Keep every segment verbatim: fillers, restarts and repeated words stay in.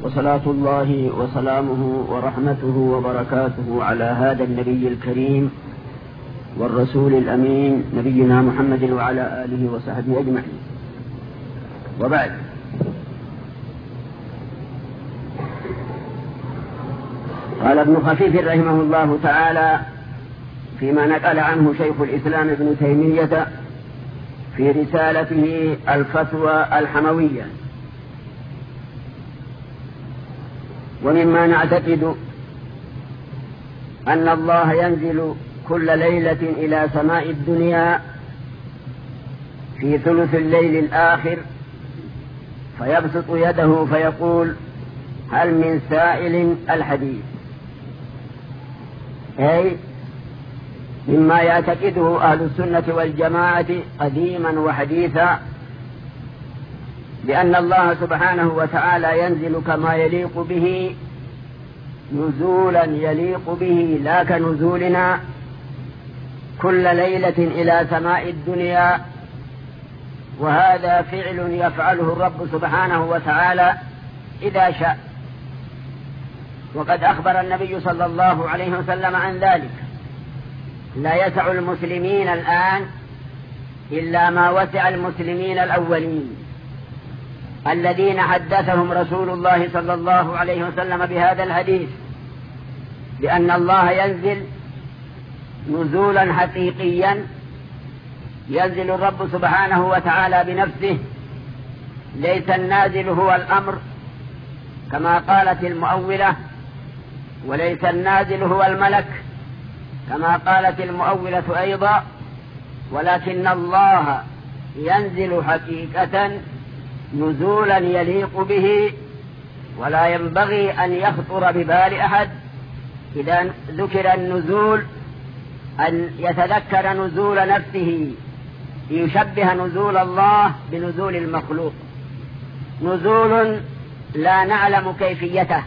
وصلاة الله وسلامه ورحمته وبركاته على هذا النبي الكريم والرسول الأمين نبينا محمد وعلى آله وصحبه أجمعين. وبعد، قال ابن خفيف رحمه الله تعالى فيما نقل عنه شيخ الإسلام ابن تيمية في رسالته الفتوى الحموية: ومما نعتقد أن الله ينزل كل ليلة إلى سماء الدنيا في ثلث الليل الآخر فيبسط يده فيقول: هل من سائل؟ الحديث. أي مما يعتقده أهل السنة والجماعة قديما وحديثا بأن الله سبحانه وتعالى ينزل كما يليق به، نزولا يليق به لا كنزولنا، كل ليلة إلى سماء الدنيا، وهذا فعل يفعله الرب سبحانه وتعالى إذا شاء. وقد أخبر النبي صلى الله عليه وسلم عن ذلك: لا يسع المسلمين الآن إلا ما وسع المسلمين الأولين الذين حدثهم رسول الله صلى الله عليه وسلم بهذا الحديث، بأن الله ينزل نزولا حقيقيا، ينزل الرب سبحانه وتعالى بنفسه، ليس النازل هو الأمر كما قالت المؤولة، وليس النازل هو الملك كما قالت المؤولة أيضا، ولكن الله ينزل حقيقة نزولا يليق به، ولا ينبغي أن يخطر ببال أحد إذا ذكر النزول أن يتذكر نزول نفسه، يشبه نزول الله بنزول المخلوق، نزول لا نعلم كيفيته.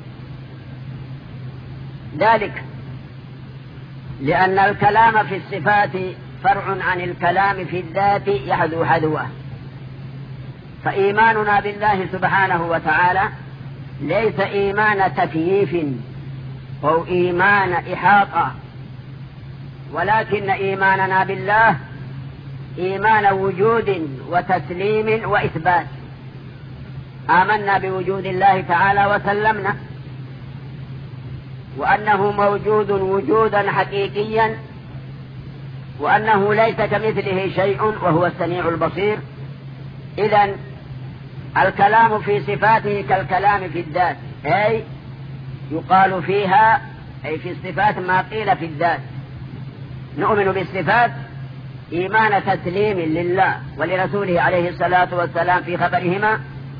ذلك لأن الكلام في الصفات فرع عن الكلام في الذات يحذو حذوه، فإيماننا بالله سبحانه وتعالى ليس إيمان تكييف أو إيمان إحاطة، ولكن إيماننا بالله إيمان وجود وتسليم وإثبات. آمنا بوجود الله تعالى وسلمنا، وأنه موجود وجودا حقيقيا، وأنه ليس كمثله شيء وهو السميع البصير. إذن الكلام في صفاته كالكلام في الذات، أي يقال فيها أي في الصفات ما قيل في الذات. نؤمن بالصفات إيمان تسليم لله ولرسوله عليه الصلاة والسلام في خبرهما،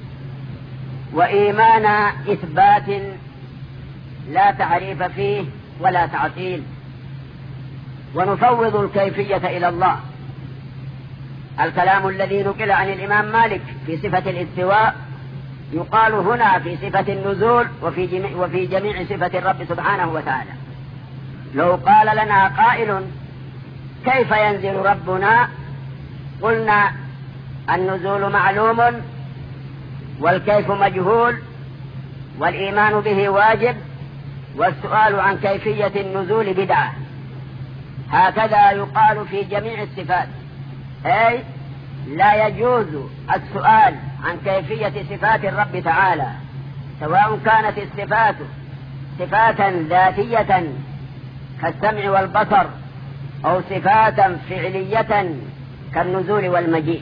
وإيمان إثبات لا تحريف فيه ولا تعطيل، ونفوض الكيفية إلى الله. الكلام الذي نقل عن الإمام مالك في صفة الاستواء يقال هنا في صفة النزول وفي جميع, وفي جميع صفة الرب سبحانه وتعالى. لو قال لنا قائل: كيف ينزل ربنا؟ قلنا: النزول معلوم، والكيف مجهول، والإيمان به واجب، والسؤال عن كيفية النزول بدعة. هكذا يقال في جميع الصفات، أي لا يجوز السؤال عن كيفية صفات الرب تعالى، سواء كانت الصفات صفاتا ذاتية كالسمع والبصر، أو صفاتا فعلية كالنزول والمجيء.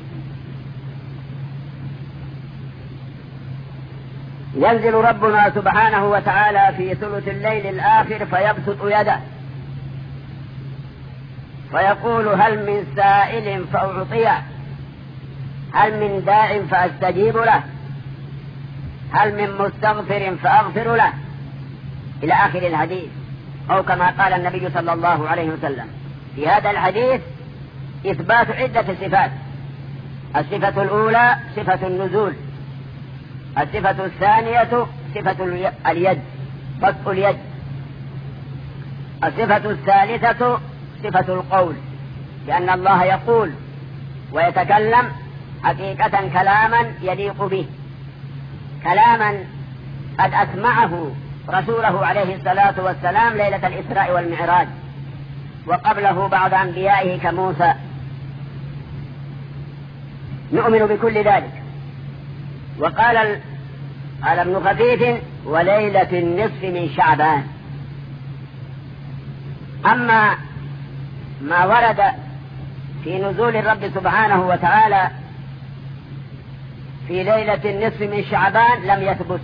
ينزل ربنا سبحانه وتعالى في ثلث الليل الآخر فيبسط يده فيقول: هل من سائل فأعطيه؟ هل من داع فأستجيب له؟ هل من مستغفر فأغفر له؟ إلى آخر الحديث، أو كما قال النبي صلى الله عليه وسلم في هذا الحديث إثبات عدة صفات. الصفة الأولى صفة النزول، الصفة الثانية صفة اليد، بسط اليد، الصفة الثالثة صفة القول، لأن الله يقول ويتكلم حقيقة كلاما يليق به، كلاما قد أسمعه رسوله عليه الصلاة والسلام ليلة الإسراء والمعراج، وقبله بعض أنبيائه كموسى. نؤمن بكل ذلك. وقال قال ابن خفيف: وليلة النصف من شعبان. أما ما ورد في نزول الرب سبحانه وتعالى في ليلة النصف من شعبان لم يثبت،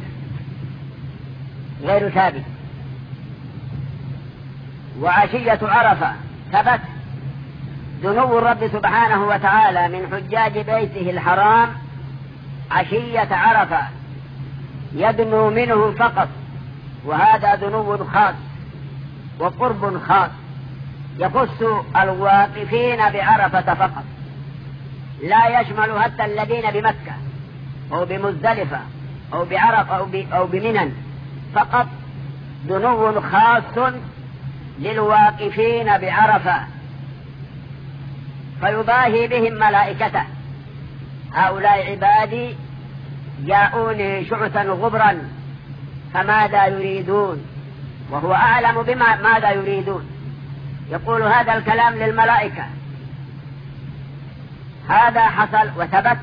غير ثابت. وعشية عرفة ثبت دنو الرب سبحانه وتعالى من حجاج بيته الحرام عشية عرفة، يدنو منه فقط، وهذا دنو خاص وقرب خاص يخص الواقفين بعرفة فقط، لا يشمل حتى الذين بمكة أو بمزدلفة أو بعرفة أو بمنن، فقط دنو خاص للواقفين بعرفة، فيضاهي بهم ملائكته: هؤلاء عبادي جاءوني شعثا غبرا فماذا يريدون، وهو أعلم بما ماذا يريدون. يقول هذا الكلام للملائكة. هذا حصل وثبت.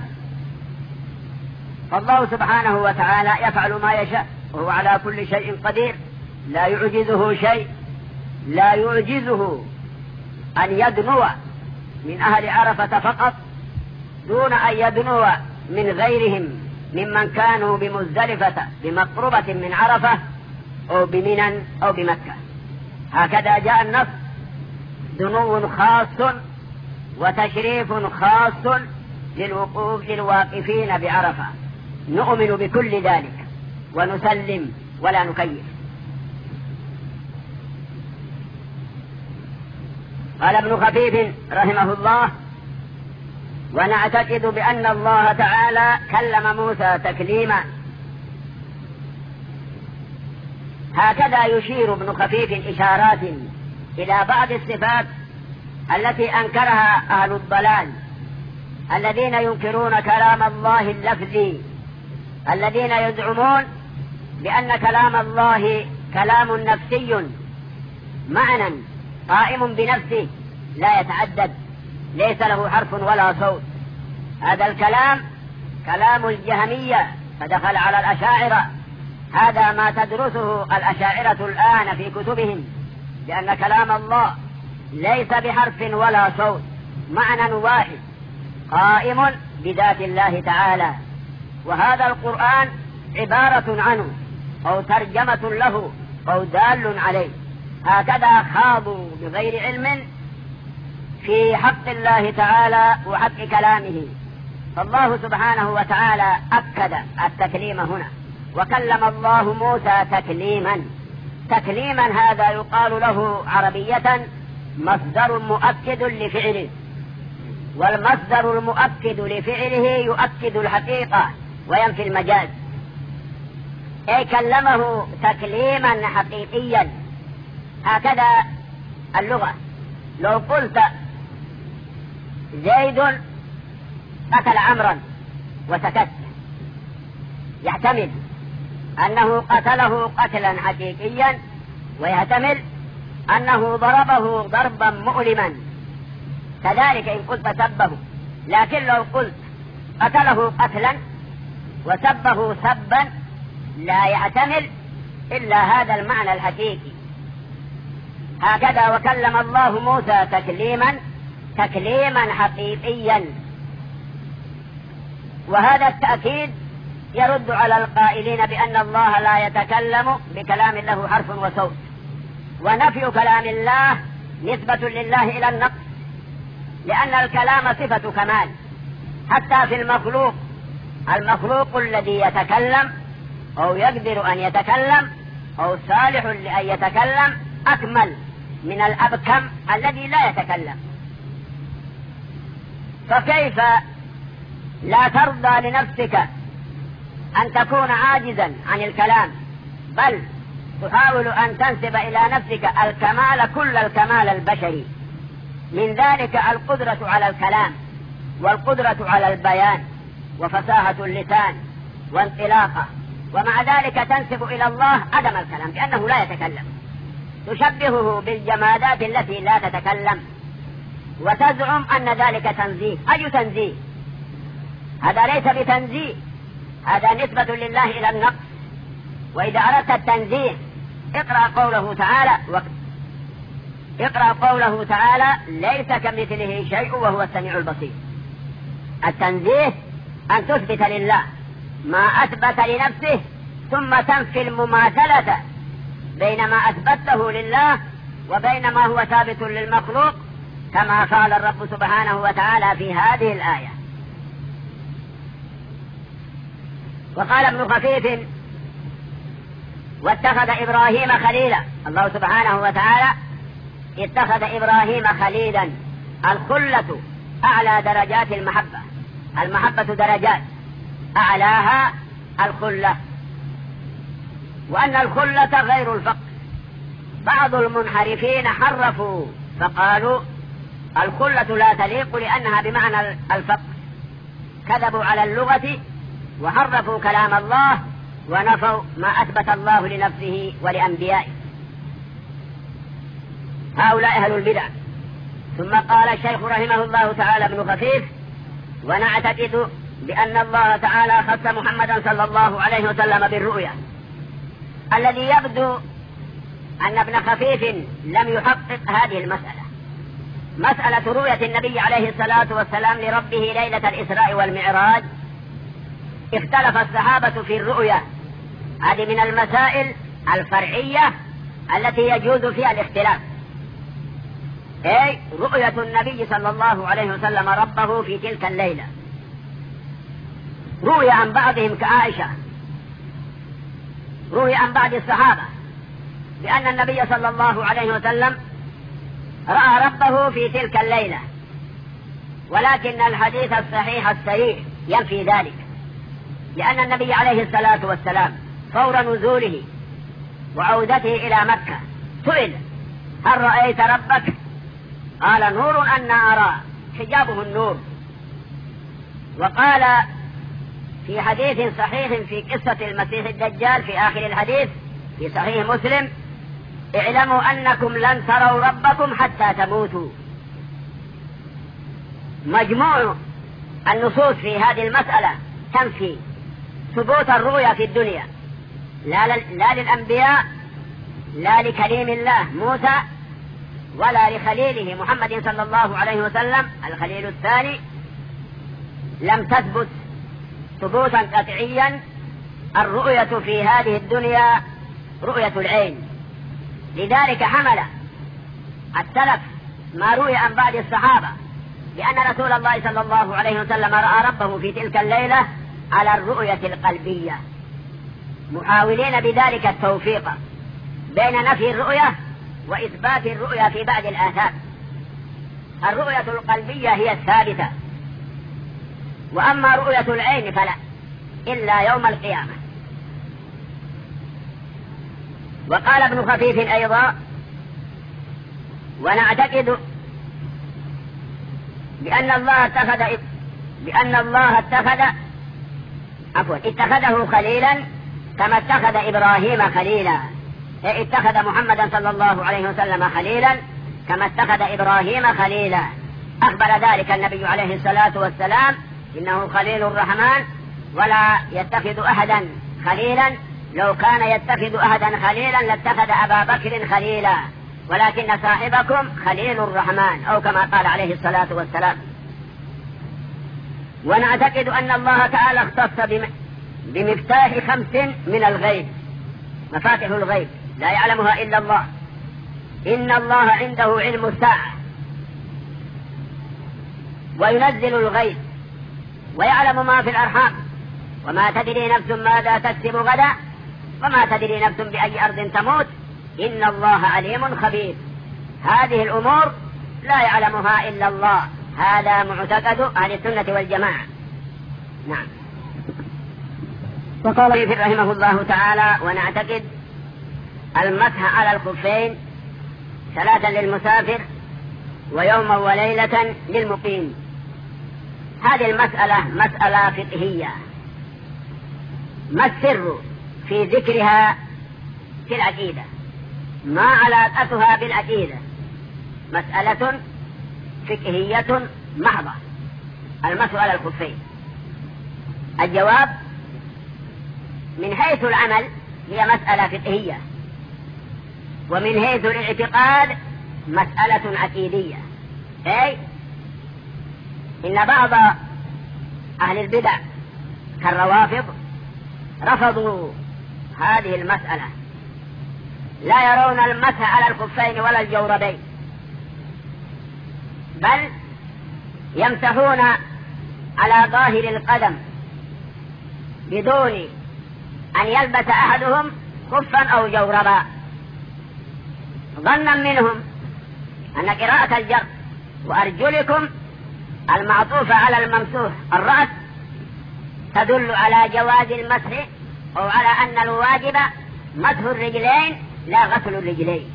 فالله سبحانه وتعالى يفعل ما يشاء، وهو على كل شيء قدير، لا يعجزه شيء. لا يعجزه أن يدنو من أهل عرفة فقط دون أن يدنو من غيرهم ممن كانوا بمزدلفة بمقربة من عرفة أو بمنن أو بمكة. هكذا جاء النص: دنو خاص وتشريف خاص للوقوف للواقفين بعرفة. نؤمن بكل ذلك ونسلم ولا نكيف. قال ابن خفيف رحمه الله: ونعتقد بأن الله تعالى كلم موسى تكليما. هكذا يشير ابن خفيف إشارات إلى بعض الصفات التي أنكرها أهل الضلال، الذين ينكرون كلام الله اللفظي، الذين يزعمون بأن كلام الله كلام نفسي معنى قائم بنفسه لا يتعدد، ليس له حرف ولا صوت. هذا الكلام كلام الجهمية، فدخل على الأشاعرة. هذا ما تدرسه الأشاعرة الآن في كتبهم، لأن كلام الله ليس بحرف ولا صوت، معنى واحد قائم بذات الله تعالى. وهذا القرآن عبارة عنه أو ترجمة له أو دال عليه. هكذا خاضوا بغير علم في حق الله تعالى وحق كلامه. فالله سبحانه وتعالى أكد التكليم هنا: وكلم الله موسى تكليما. تكليما هذا يقال له عربية مصدر مؤكد لفعله، والمصدر المؤكد لفعله يؤكد الحقيقة وينفي المجاز. أي كلمه تكليما حقيقيا. هكذا اللغة. لو قلت زيد قتل عمرا وسكت، يحتمل أنه قتله قتلا حقيقيا، ويحتمل أنه ضربه ضربا مؤلما، كذلك إن قلت سبه. لكن لو قلت قتله قتلا وسبه سبا لا يحتمل إلا هذا المعنى الحقيقي. هكذا وكلم الله موسى تكليما، تكليما حقيقيا. وهذا التأكيد يرد على القائلين بأن الله لا يتكلم بكلام له حرف وصوت. ونفي كلام الله نسبة لله إلى النقص، لأن الكلام صفة كمال. حتى في المخلوق، المخلوق الذي يتكلم أو يقدر أن يتكلم أو صالح لأن يتكلم أكمل من الأبكم الذي لا يتكلم. فكيف لا ترضى لنفسك أن تكون عاجزا عن الكلام، بل تحاول أن تنسب إلى نفسك الكمال، كل الكمال البشري، من ذلك القدرة على الكلام والقدرة على البيان وفصاحة اللسان وانطلاقه ومع ذلك تنسب إلى الله عدم الكلام بأنه لا يتكلم، تشبهه بالجمادات التي لا تتكلم وتزعم أن ذلك تنزيه. أي تنزيه؟ هذا ليس بتنزيه، هذا نسبة لله إلى النقص. وإذا أردت التنزيه اقرأ قوله تعالى و... اقرأ قوله تعالى ليس كمثله شيء وهو السميع البصير. التنزيه أن تثبت لله ما أثبت لنفسه ثم تنفي المماثلة بين ما أثبته لله وبين ما هو ثابت للمخلوق، كما قال الرب سبحانه وتعالى في هذه الآية. وقال ابن خفيف واتخذ إبراهيم خليلا. الله سبحانه وتعالى اتخذ إبراهيم خليلا. الخلة أعلى درجات المحبة، المحبة درجات أعلاها الخلة، وأن الخلة غير الفقر. بعض المنحرفين حرفوا فقالوا الخلة لا تليق لأنها بمعنى الفقر، كذبوا على اللغة وحرفوا كلام الله ونفوا ما أثبت الله لنفسه ولأنبيائه. هؤلاء أهل البدع. ثم قال الشيخ رحمه الله تعالى ابن خفيف ونعتقد بأن الله تعالى خص محمدا صلى الله عليه وسلم بالرؤيا. الذي يبدو أن ابن خفيف لم يحقق هذه المسألة، مسألة رؤية النبي عليه الصلاة والسلام لربه ليلة الإسراء والمعراج. اختلف الصحابة في الرؤيا، هذه من المسائل الفرعية التي يجوز فيها الاختلاف. أي رؤية النبي صلى الله عليه وسلم ربه في تلك الليلة. روي عن بعضهم كعائشة، روي عن بعض الصحابة بأن النبي صلى الله عليه وسلم رأى ربه في تلك الليلة، ولكن الحديث الصحيح الصحيح ينفي ذلك، لأن النبي عليه الصلاة والسلام فور نزوله وعودته إلى مكة سئل هل رأيت ربك؟ قال نور أن أرى، حجابه النور. وقال في حديث صحيح في قصة المسيح الدجال في آخر الحديث في صحيح مسلم اعلموا أنكم لن تروا ربكم حتى تموتوا. مجموع النصوص في هذه المسألة تنفي ثبوت الرؤيا في الدنيا، لا, لا للأنبياء، لا لكليم الله موسى، ولا لخليله محمد صلى الله عليه وسلم الخليل الثاني. لم تثبت ثبوتا قطعيا الرؤية في هذه الدنيا رؤية العين. لذلك حمل السلف ما روي عن بعض الصحابة بأن رسول الله صلى الله عليه وسلم رأى ربه في تلك الليلة على الرؤية القلبية، محاولين بذلك التوفيق بين نفي الرؤية وإثبات الرؤية في بعض الآثار. الرؤية القلبية هي الثابتة، وأما رؤية العين فلا إلا يوم القيامة. وقال ابن خفيف أيضا ونعتقد بأن الله اتخذ بأن الله اتخذ عفوا اتخذه خليلا كما اتخذ إبراهيم خليلا. اتخذ محمدا صلى الله عليه وسلم خليلا كما اتخذ إبراهيم خليلا. أخبر ذلك النبي عليه الصلاة والسلام إنه خليل الرحمن ولا يتخذ أحدا خليلا، لو كان يتخذ أحدا خليلا لاتخذ أبا بكر خليلا، ولكن صاحبكم خليل الرحمن، أو كما قال عليه الصلاة والسلام. ونعتقد أن الله تعالى اختص بمفتاح خمس من الغيب، مفاتح الغيب لا يعلمها إلا الله. إن الله عنده علم الساعة وينزل الغيب ويعلم ما في الأرحام وما تدري نفس ماذا تكسب غدا وما تدري نفس بأي أرض تموت إن الله عليم خبير. هذه الأمور لا يعلمها إلا الله، هذا معتقد أهل السنة والجماعة. نعم. وقال رحمه الله تعالى ونعتقد المسح على الخفين ثلاثا للمسافر ويوما وليلة للمقيم. هذه المسألة مسألة فقهية. ما السر في ذكرها في العقيدة. ما علاقتها بالعقيدة؟ مسألة فقهية محضة، المسح على الخفين. الجواب: من حيث العمل هي مسألة فقهية، ومن حيث الاعتقاد مسألة عقيدية. أي إن بعض أهل البدع كالروافض رفضوا هذه المسألة، لا يرون المسح على الخفين ولا الجوربين، بل يمسحون على ظاهر القدم بدون أن يلبس أحدهم خفا أو جوربا، ظنا منهم أن قراءة الجر وأرجلكم المعطوفة على الممسوح الرأس تدل على جواز المسح، أو على أن الواجب مسح الرجلين لا غسل الرجلين.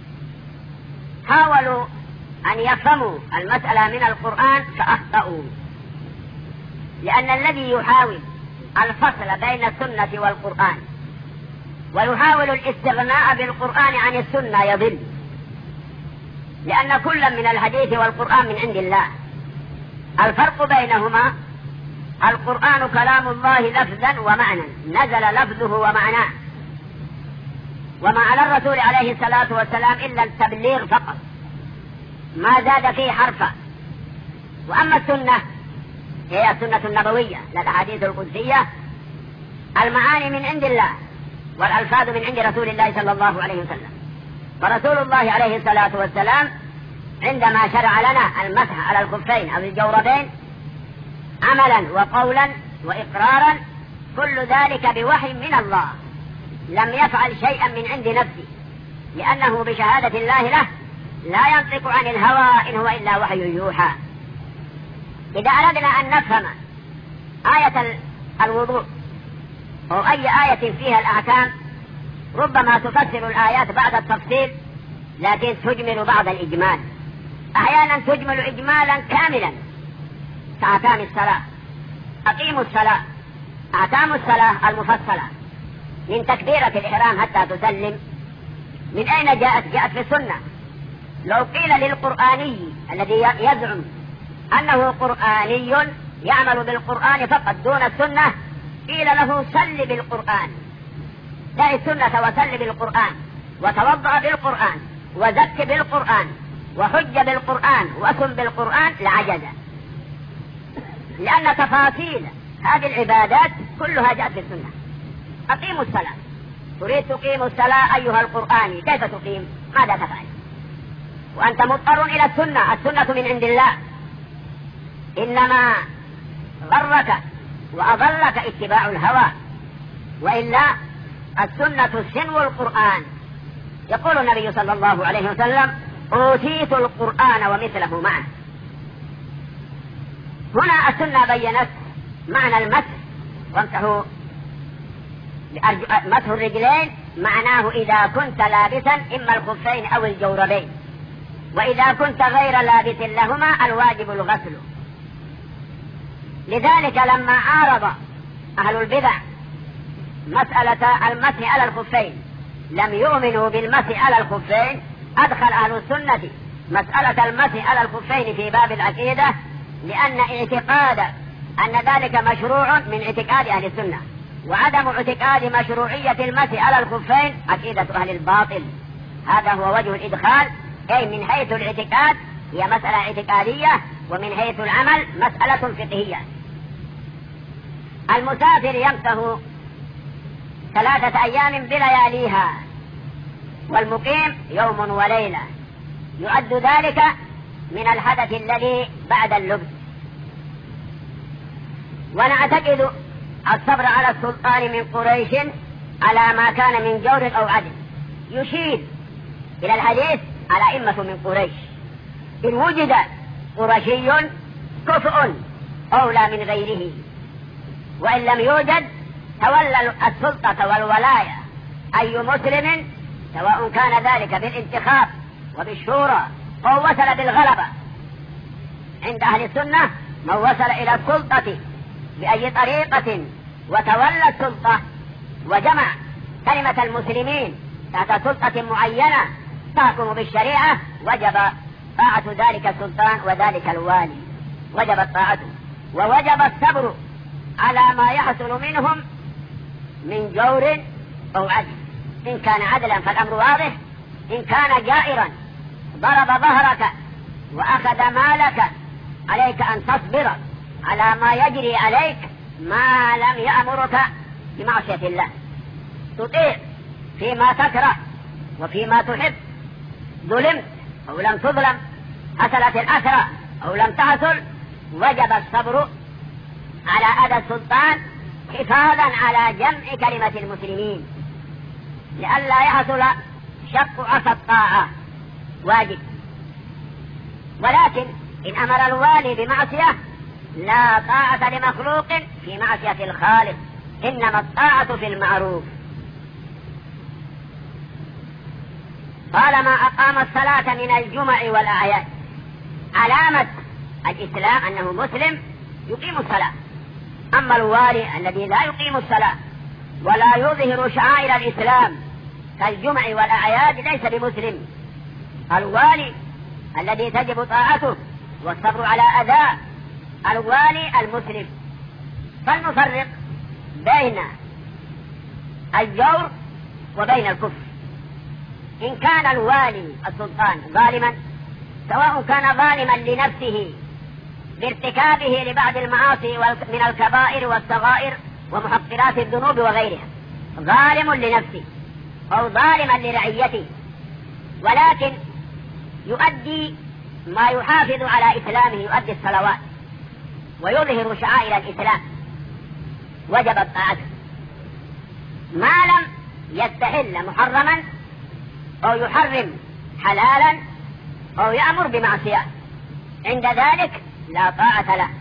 حاولوا أن يفهموا المسألة من القرآن فأخطأوا، لأن الذي يحاول الفصل بين السنة والقرآن ويحاول الاستغناء بالقرآن عن السنة يضل، لأن كل من الحديث والقرآن من عند الله. الفرق بينهما: القرآن كلام الله لفظا ومعنى، نزل لفظه ومعناه، وما على الرسول عليه الصلاة والسلام إلا التبليغ فقط، ما زاد فيه حرفا. وأما السنة هي السنة النبوية، الأحاديث القدسية، المعاني من عند الله والألفاظ من عند رسول الله صلى الله عليه وسلم. فرسول الله عليه الصلاة والسلام عندما شرع لنا المسح على الخفين أو الجوربين عملا وقولا وإقرارا، كل ذلك بوحي من الله، لم يفعل شيئا من عند نفسه، لأنه بشهادة الله له لا ينطق عن الهوى إن هو إلا وحي يوحى. إذا أردنا أن نفهم آية الوضوء أو أي آية فيها الأحكام، ربما تفسر الآيات بعد التفصيل، لكن تجمل بعض الإجمال، أحيانا تجمل إجمالا كاملا، كأحكام الصلاة. أقيموا الصلاة، أحكام الصلاة المفصلة من تكبيرة الإحرام حتى تسلم، من أين جاءت؟ جاءت في السنة. لو قيل للقرآني الذي يزعم أنه قرآني يعمل بالقرآن فقط دون السنة، قيل له صل بالقرآن، دع السنة وصل بالقرآن، وتوضأ بالقرآن، وزك بالقرآن، وحج بالقرآن، وأكن بالقرآن، لعجز، لأن تفاصيل هذه العبادات كلها جاءت في السنة. أقيموا الصلاة، تريد تقيم الصلاة أيها القرآني، كيف تقيم؟ ماذا تفعل؟ وأنت مضطر إلى السنة، السنة من عند الله. إنما غرك وأضلك اتباع الهوى، وإلا السنة سنو القرآن. يقول النبي صلى الله عليه وسلم: أوتيت القرآن ومثله معه. هنا السنة بيّنت معنى المسح، وامسحوا مسح الرجلين معناه إذا كنت لابسا إما الخفين أو الجوربين، وإذا كنت غير لابس لهما الواجب الغسل. لذلك لما عارض أهل البدع مسألة المسح على الخفين، لم يؤمنوا بالمسح على الخفين، أدخل أهل السنة مسألة المسح على الخفين في باب العقيدة، لأن اعتقاد أن ذلك مشروع من اعتقاد أهل السنة، وعدم اعتقاد مشروعية المسح على الخفين عقيدة أهل الباطل. هذا هو وجه الإدخال، أي من حيث الاعتقاد هي مسألة اعتقادية، ومن حيث العمل مسألة فقهية. المسافر يمسح ثلاثة أيام بلياليها، والمقيم يوم وليلة، يعد ذلك من الحدث الذي بعد اللبس. ونعتقد الصبر على السلطان من قريش على ما كان من جور أو عدل، يشير إلى الحديث على أئمة من قريش. إن وجد قرشي كفء أولى من غيره، وإن لم يوجد تولى السلطة والولاية أي مسلم، سواء كان ذلك بالانتخاب وبالشورى أو وصل بالغلبة. عند أهل السنة من وصل إلى السلطة بأي طريقة وتولى السلطة وجمع كلمة المسلمين تحت سلطة معينة تحكم بالشريعة، وجب طاعة ذلك السلطان وذلك الوالي، وجبت طاعته، ووجب الصبر على ما يحصل منهم من جور أو عدل. إن كان عدلا فالأمر واضح، إن كان جائرا ضرب ظهرك وأخذ مالك عليك أن تصبر على ما يجري عليك ما لم يأمرك بمعصية الله، تطيع فيما تكره وفيما تحب، ظلمت أو لم تظلم، حصلت الأسرة أو لم تحصل، وجب الصبر على أذى السلطان حفاظا على جمع كلمة المسلمين لئلا يحصل شق عصا الطاعة، واجب. ولكن إن أمر الوالي بمعصية لا طاعة لمخلوق في معصية الخالق، إنما الطاعة في المعروف. طالما أقام الصلاة من الجمع والأعياد، علامة الإسلام أنه مسلم يقيم الصلاة. أما الوالي الذي لا يقيم الصلاة ولا يظهر شعائر الإسلام كالجمع والأعياد ليس بمسلم. الوالي الذي تجب طاعته والصبر على أذاه الوالي المسلم. فلنفرق بين الجور وبين الكفر. إن كان الوالي السلطان ظالما، سواء كان ظالما لنفسه بارتكابه لبعض المعاصي من الكبائر والصغائر ومحقرات الذنوب وغيرها، ظالم لنفسه أو ظالما لرعيته، ولكن يؤدي ما يحافظ على إسلامه، يؤدي الصلوات ويظهر شعائر الإسلام، وجبت طاعته ما لم يستحل محرما أو يحرم حلالا أو يأمر بمعصية، عند ذلك لا طاعة له.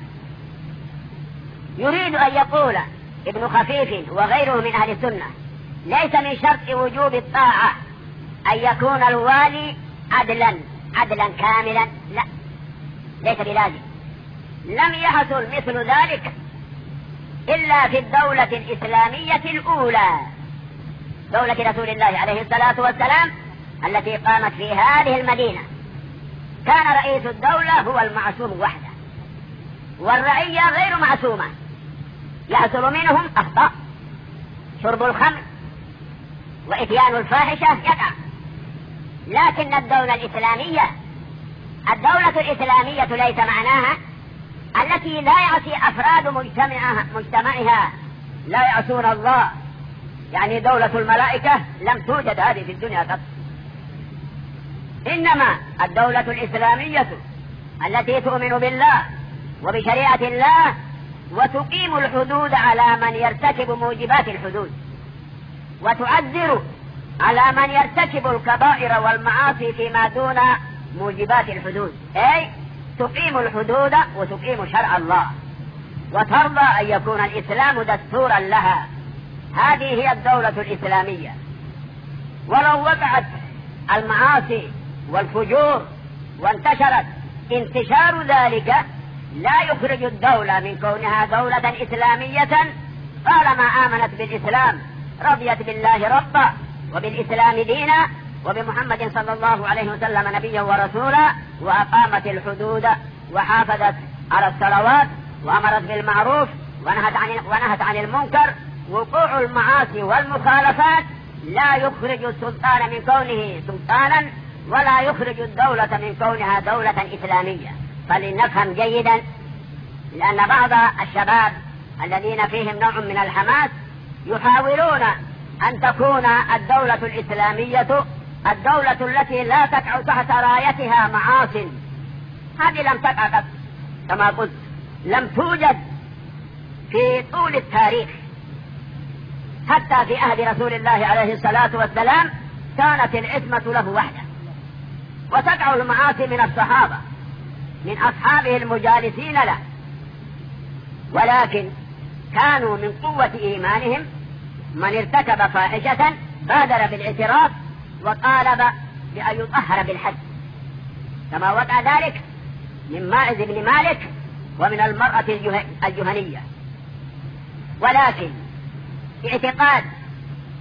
يريد أن يقول ابن خفيف وغيره من أهل السنة ليس من شرط وجوب الطاعة أن يكون الوالي عدلا عدلا كاملا، لا، ليس بلازم. لم يحصل مثل ذلك إلا في الدولة الإسلامية الأولى، دولة رسول الله عليه الصلاة والسلام التي قامت في هذه المدينة. كان رئيس الدولة هو المعصوم وحده، والرعية غير معصومة، يحصل منهم أخطاء، شرب الخمر وإتيان الفاحشة يقع. لكن الدولة الإسلامية الدولة الإسلامية ليس معناها التي لا يعصي أفراد مجتمعها, مجتمعها لا يعصون الله، يعني دولة الملائكة لم توجد هذه في الدنيا قط. إنما الدولة الإسلامية التي تؤمن بالله وبشريعة الله وتقيم الحدود على من يرتكب موجبات الحدود، وتعذر على من يرتكب الكبائر والمعاصي فيما دون موجبات الحدود، أي تقيم الحدود وتقيم شرع الله، وترضى أن يكون الإسلام دستورا لها. هذه هي الدولة الإسلامية. ولو وقعت المعاصي والفجور وانتشرت انتشار ذلك لا يخرج الدولة من كونها دولة إسلامية طالما آمنت بالإسلام، رضيت بالله ربا وبالإسلام دينا وبمحمد صلى الله عليه وسلم نبيا ورسولا، وأقامت الحدود وحافظت على الصلوات وأمرت بالمعروف ونهت عن ونهت عن المنكر. وقوع المعاصي والمخالفات لا يخرج السلطان من كونه سلطانا، ولا يخرج الدولة من كونها دولة إسلامية. فلنفهم جيدا، لأن بعض الشباب الذين فيهم نوع من الحماس يحاولون أن تكون الدولة الإسلامية الدولة التي لا تقع تحت رايتها معاصٍ. هذه لم تقع، كما قلت لم توجد في طول التاريخ. حتى في عهد رسول الله عليه الصلاة والسلام كانت العصمة له وحده، وتقع المعاصي من الصحابة من أصحابه المجالسين له، ولكن كانوا من قوة إيمانهم من ارتكب فاحشة بادر بالاعتراف وطالب بأن يطهر بالحد، كما وقع ذلك من ماعز بن مالك ومن المرأة الجهنية. ولكن اعتقاد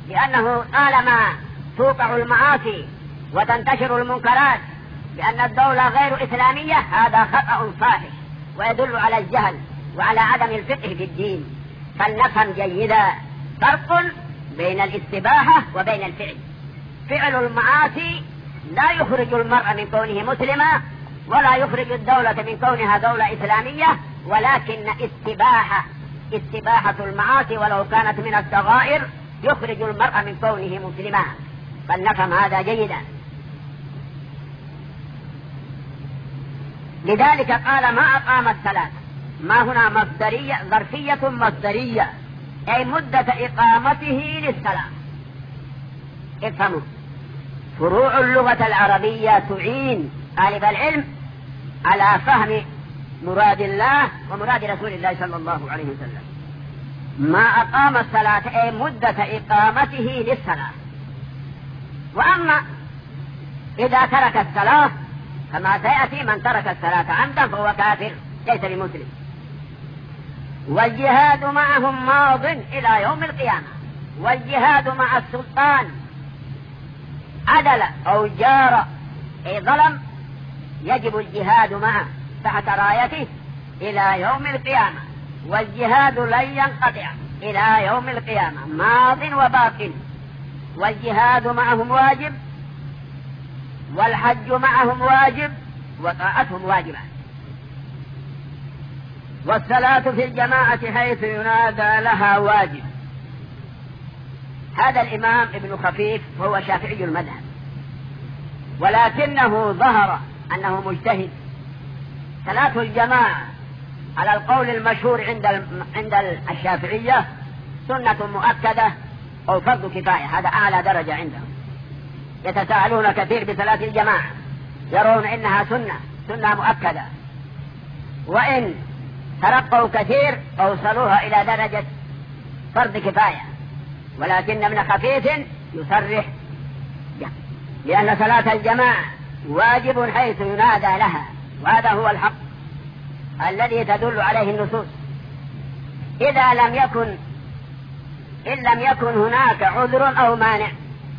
لأنه طالما توقع المعاصي وتنتشر المنكرات بأن الدولة غير إسلامية، هذا خطأ فاحش ويدل على الجهل وعلى عدم الفقه في الدين. فلنفهم جيدا فرق بين الاستباحة وبين الفعل. فعل المعاصي لا يخرج المرء من كونه مسلما ولا يخرج الدولة من كونها دولة إسلامية، ولكن استباحة استباحة المعاصي ولو كانت من الصغائر يخرج المرء من كونه مسلما. فلنفهم هذا جيدا. لذلك قال ما أقام الصلاة، ما هنا مصدرية ظرفية مصدرية، أي مدة إقامته للصلاة. افهموا، فروع اللغة العربية تعين طالب العلم على فهم مراد الله ومراد رسول الله صلى الله عليه وسلم. ما أقام الصلاة أي مدة إقامته للصلاة. وأما إذا ترك الصلاة كما سيأتي، من ترك الصلاة عمدا فهو كافر ليس بمسلم. والجهاد معهم ماض إلى يوم القيامة. والجهاد مع السلطان عدل أو جار أي ظلم يجب الجهاد معه تحت رايته إلى يوم القيامة. والجهاد لن ينقطع إلى يوم القيامة، ماض وباق. والجهاد معهم واجب، والحج معهم واجب، وطاعتهم واجبة. والصلاة في الجماعة حيث ينادى لها واجب. هذا الإمام ابن خفيف هو شافعي المذهب، ولكنه ظهر أنه مجتهد. صلاة الجماعة على القول المشهور عند عند الشافعية سنة مؤكدة أو فرض كفاية، هذا أعلى درجة عندهم. يتساءلون كثير بصلاة الجماعة، يرون إنها سنة سنة مؤكدة، وإن ترقوا كثير أوصلوها إلى درجة فرض كفاية. ولكن ابن خفيف يصرح لأن صلاة الجماعة واجب حيث ينادى لها، وهذا هو الحق الذي تدل عليه النصوص. إذا لم يكن إن لم يكن هناك عذر أو مانع،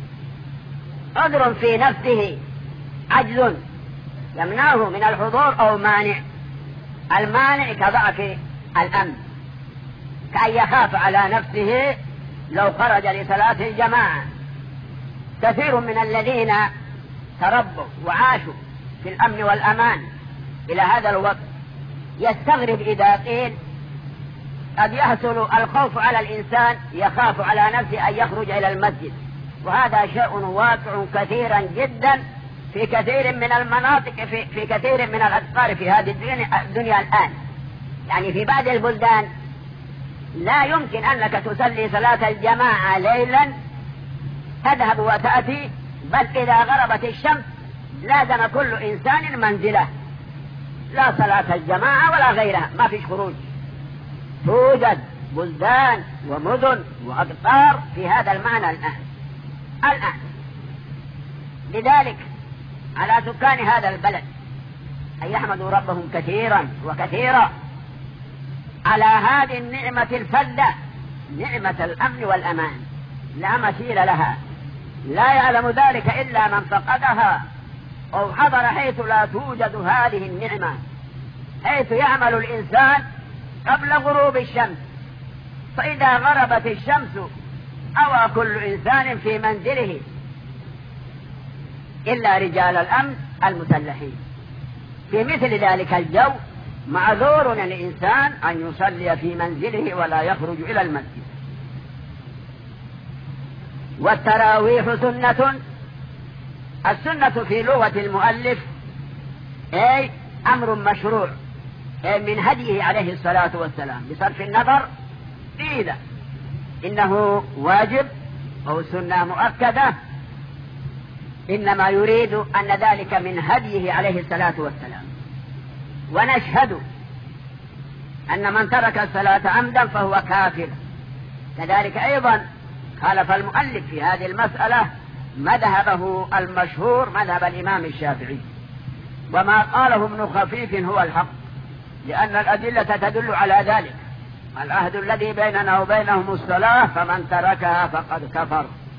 عذر في نفسه عجز يمنعه من الحضور أو مانع. المانع كضعف الأمن، كأن يخاف على نفسه لو خرج لصلاة الجماعة. كثير من الذين تربوا وعاشوا في الأمن والأمان إلى هذا الوقت يستغرب إذا قيل قد يحصل الخوف على الإنسان، يخاف على نفسه أن يخرج إلى المسجد. وهذا شيء واقع كثيرا جدا في كثير من المناطق، في, في كثير من الأسفار في هذه الدنيا, الدنيا الآن. يعني في بعض البلدان لا يمكن أنك تصلي صلاة الجماعة ليلا تذهب وتأتي، بل إذا غربت الشمس لازم كل إنسان منزله، لا صلاة الجماعة ولا غيرها، ما فيش خروج. توجد بلدان ومدن وأقطار في هذا المعنى الآن الآن لذلك على سكان هذا البلد أن يحمدوا ربهم كثيرا وكثيرا على هذه النعمة الفلة، نعمة الأمن والأمان لا مثيل لها. لا يعلم ذلك إلا من فقدها أو حضر حيث لا توجد هذه النعمة، حيث يعمل الإنسان قبل غروب الشمس، فإذا غربت الشمس أوى كل إنسان في منزله إلا رجال الأمن المسلحين. في مثل ذلك الجو معذور الإنسان أن يصلي في منزله ولا يخرج إلى المسجد. والتراويح سنة. السنة في لغة المؤلف أي أمر مشروع، أي من هديه عليه الصلاة والسلام، بصرف النظر إذا إنه واجب أو سنة مؤكدة، إنما يريد أن ذلك من هديه عليه الصلاة والسلام. ونشهد أن من ترك الصلاة عمدا فهو كافر. كذلك أيضا خالف المؤلف في هذه المسألة مذهبه المشهور مذهب الإمام الشافعي، وما قاله ابن خفيف هو الحق، لأن الأدلة تدل على ذلك. العهد الذي بيننا وبينهم الصلاة، فمن تركها فقد كفر.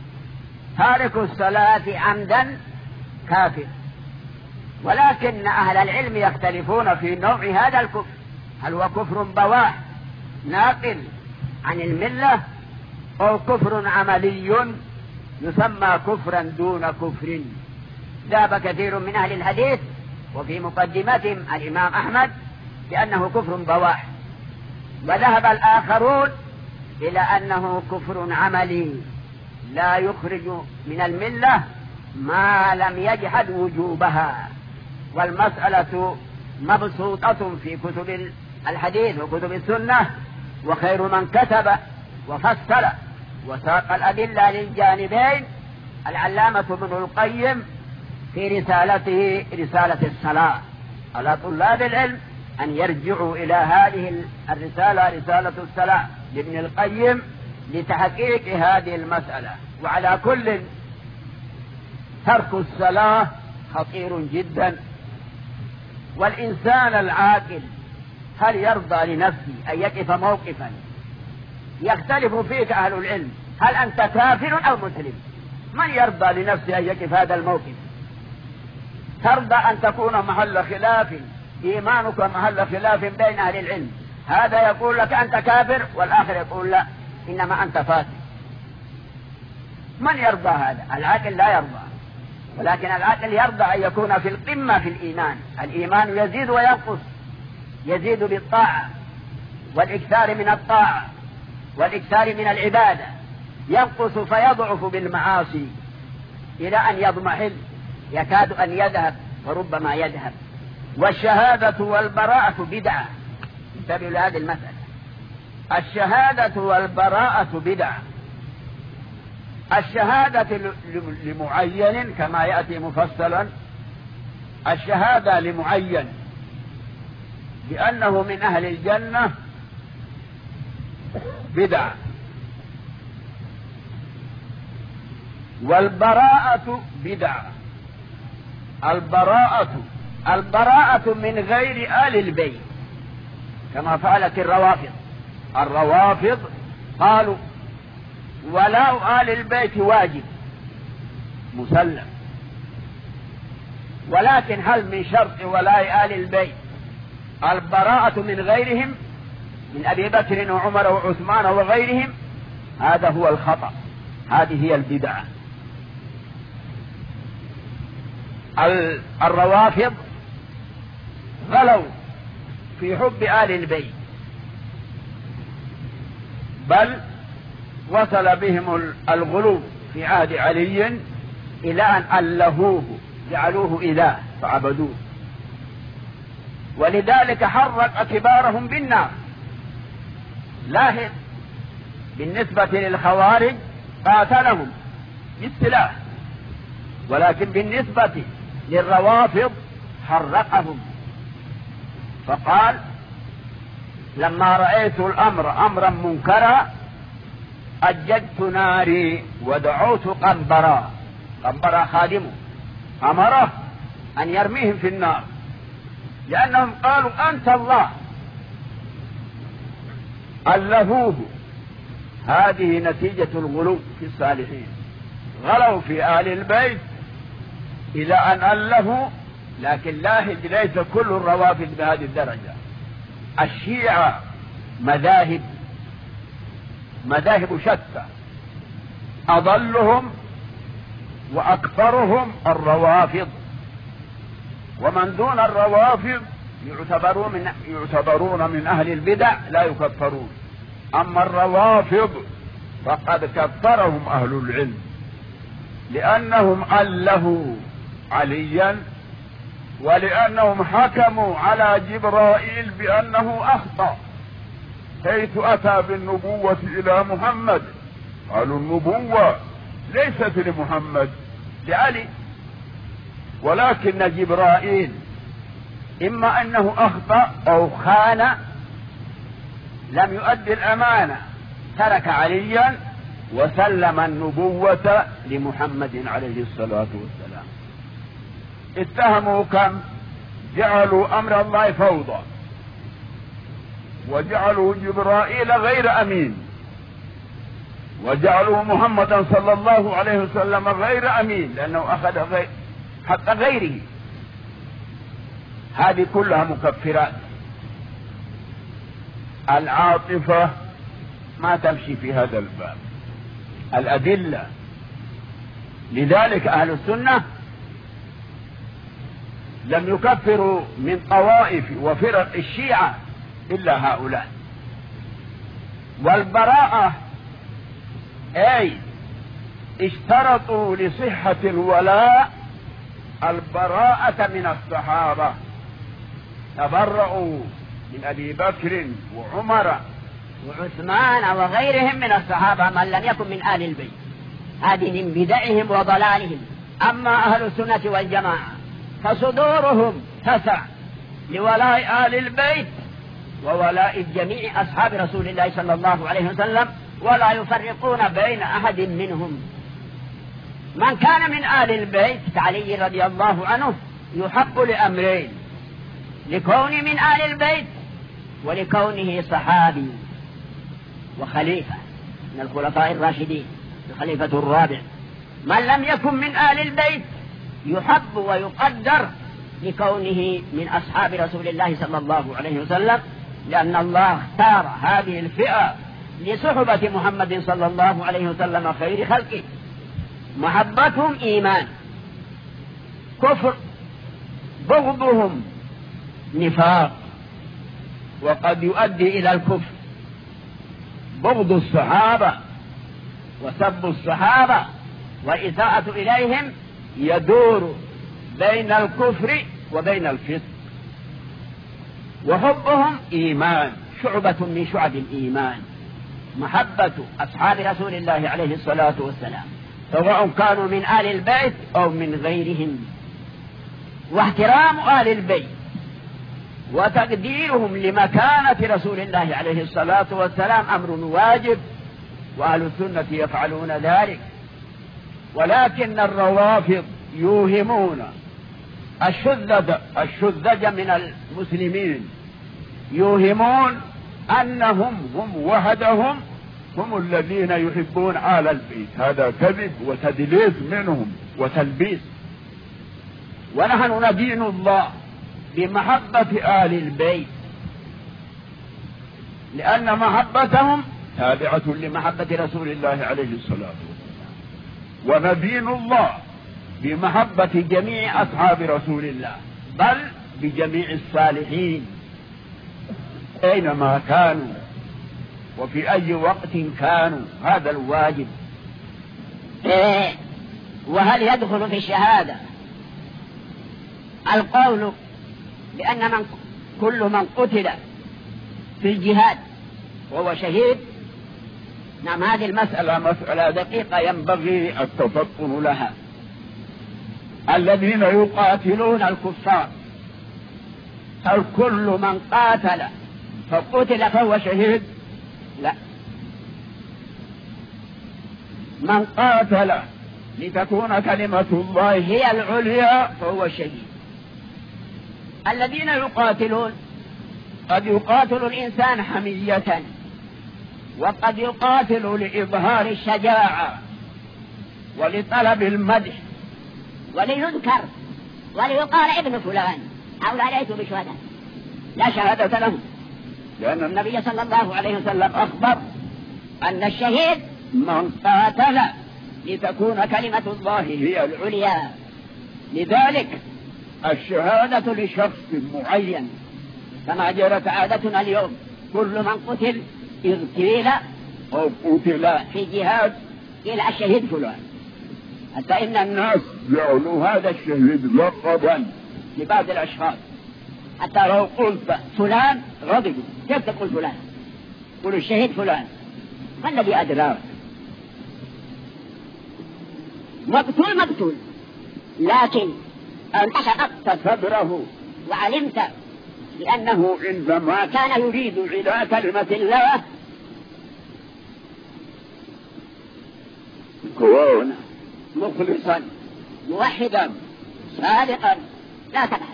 تارك الصلاة عمدا كافر. ولكن أهل العلم يختلفون في نوع هذا الكفر، هل هو كفر بواح ناقل عن الملة أو كفر عملي يسمى كفرا دون كفر. ذهب كثير من أهل الحديث وفي مقدمتهم الإمام أحمد بأنه كفر بواح، وذهب الآخرون إلى أنه كفر عملي لا يخرج من الملة ما لم يجحد وجوبها. والمسألة مبسوطة في كتب الحديث وكتب السنة، وخير من كتب وفصل وساق الأدلة للجانبين العلامة ابن القيم في رسالته رسالة الصلاة. على طلاب العلم أن يرجعوا إلى هذه الرسالة رسالة الصلاة لابن القيم لتحقيق هذه المسألة. وعلى كل ترك الصلاة خطير جدا، والإنسان العاقل هل يرضى لنفسه أن يقف موقفا يختلف فيك أهل العلم هل أنت كافر أو مسلم؟ من يرضى لنفسه أن يقف هذا الموقف؟ ترضى أن تكون محل خلاف، إيمانك محل خلاف بين أهل العلم، هذا يقول لك أنت كافر والآخر يقول لا إنما أنت فاسق. من يرضى هذا؟ العاقل لا يرضى. ولكن العاقل يرضى أن يكون في القمة في الإيمان. الإيمان يزيد وينقص، يزيد بالطاعة والإكثار من الطاعة والإكثار من العبادة، ينقص فيضعف بالمعاصي إلى أن يضمحل يكاد أن يذهب وربما يذهب. والشهادة والبراءة بدعة. انتبهوا لهذه المسألة، الشهادة والبراءة بدعة. الشهادة لمعين كما يأتي مفصلا، الشهادة لمعين بأنه من أهل الجنة بدعة، والبراءة بدعة. البراءة البراءة من غير آل البيت كما فعلت الروافض. الروافض قالوا ولاء آل البيت واجب مسلم، ولكن هل من شرط ولاء آل البيت البراءة من غيرهم من أبي بكر وعمر وعثمان وغيرهم؟ هذا هو الخطأ، هذه هي البدعة. الروافض غلوا في حب آل البيت، بل وصل بهم الغلو في عهد علي إلى أن ألهوه جعلوه إله فعبدوه، ولذلك حرق كبارهم بالنار. لاحظ بالنسبة للخوارج قاتلهم بالسلاح، ولكن بالنسبة للروافض حرقهم، فقال لما رأيت الأمر أمرا منكرا أجدت ناري ودعوت قنبرا. قنبرا خادمه أمره أن يرميهم في النار لأنهم قالوا أنت الله، ألهوه. هذه نتيجة الغلو في الصالحين، غلوا في آل البيت إلى أن ألهوا. لكن لاحظ ليس كل الروافض بهذه الدرجة. الشيعة مذاهب مذاهب شتى، أضلهم وأكثرهم الروافض، ومن دون الروافض يعتبرون من, يعتبرون من أهل البدع لا يكفرون. أما الروافض فقد كفرهم أهل العلم لأنهم ألهوا عليا، ولأنهم حكموا على جبرائيل بأنه أخطأ حيث أتى بالنبوة إلى محمد. قالوا النبوة ليست لمحمد لعلي، ولكن جبرائيل إما أنه أخطأ أو خان، لم يؤدي الأمانة، ترك عليا وسلم النبوة لمحمد عليه الصلاة والسلام. اتهموا كم؟ جعلوا أمر الله فوضى، وجعلوا جبرائيل غير أمين، وجعلوا محمدا صلى الله عليه وسلم غير أمين لأنه أخذ غير حق غيره. هذه كلها مكفرات. العاطفة ما تمشي في هذا الباب. الأدلة. لذلك أهل السنة لم يكفروا من طوائف وفرق الشيعة إلا هؤلاء. والبراءة أي اشترطوا لصحة الولاء البراءة من الصحابة، تبرؤوا من أبي بكر وعمر وعثمان وغيرهم من الصحابة من لم يكن من آل البيت. هذه من بدعهم وضلالهم. أما أهل السنة والجماعة فصدورهم تسع لولاء آل البيت وولاء جميع أصحاب رسول الله صلى الله عليه وسلم، ولا يفرقون بين أحد منهم. من كان من آل البيت كعلي رضي الله عنه يحب لأمرين: لكون من آل البيت ولكونه صحابي وخليفة من الخلفاء الراشدين، الخليفة الرابع. من لم يكن من آل البيت يحب ويقدر لكونه من أصحاب رسول الله صلى الله عليه وسلم، لأن الله اختار هذه الفئة لصحبة محمد صلى الله عليه وسلم خير خلقه. محبتهم إيمان، كفر، بغضهم نفاق، وقد يؤدي إلى الكفر. بغض الصحابة وسب الصحابة والإساءة إليهم يدور بين الكفر وبين الفسق. وحبهم إيمان، شعبة من شعب الإيمان. محبة أصحاب رسول الله عليه الصلاة والسلام سواء كانوا من آل البيت أو من غيرهم. واحترام آل البيت وتقديرهم لمكانة رسول الله عليه الصلاة والسلام أمر واجب، وأهل السنة يفعلون ذلك. ولكن الروافض يوهمون الشذج الشذج من المسلمين، يوهمون أنهم هم وحدهم هم الذين يحبون آل البيت. هذا كذب وتدليس منهم وتلبيس. ونحن ندين الله بمحبة آل البيت، لأن محبتهم تابعة لمحبة رسول الله عليه الصلاة والسلام. وندين الله بمحبة جميع أصحاب رسول الله، بل بجميع الصالحين أينما كانوا وفي أي وقت كانوا. هذا الواجب. إيه. وهل يدخل في الشهادة القول بأن من كل من قتل في الجهاد وهو شهيد؟ نعم، هذه المسألة مسألة دقيقة ينبغي التفطن لها. الذين يقاتلون الكفار هل كل من قاتل فقتل فهو شهيد؟ لا. من قاتل لتكون كلمة الله هي العليا فهو شهيد. الذين يقاتلون قد يقاتل الإنسان حمية، وقد يقاتل لإظهار الشجاعة ولطلب المدح وليذكر وليقال ابن فلان هؤلاء ليسوا بشهداء، لا شهادة لهم، لأن النبي صلى الله عليه وسلم أخبر أن الشهيد من قاتل لتكون كلمة الله هي العليا. لذلك الشهادة لشخص معين كما جرت عادتنا اليوم، كل من قتل اغتيل أو قتل في جهاد إلى الشهيد فلان، حتى إن الناس جعلوا هذا الشهيد لقبا لبعض الأشخاص، حتى لو قلت فلان غضبوا، كيف تقول فلان؟ قل الشهيد فلان، ما الذي أدراك؟ مقتول مقتول، لكن أنت شققت صدره وعلمت لأنه عندما كان يريد علاء كلمة الله كون مخلصا موحدا صادقا لا تبحث.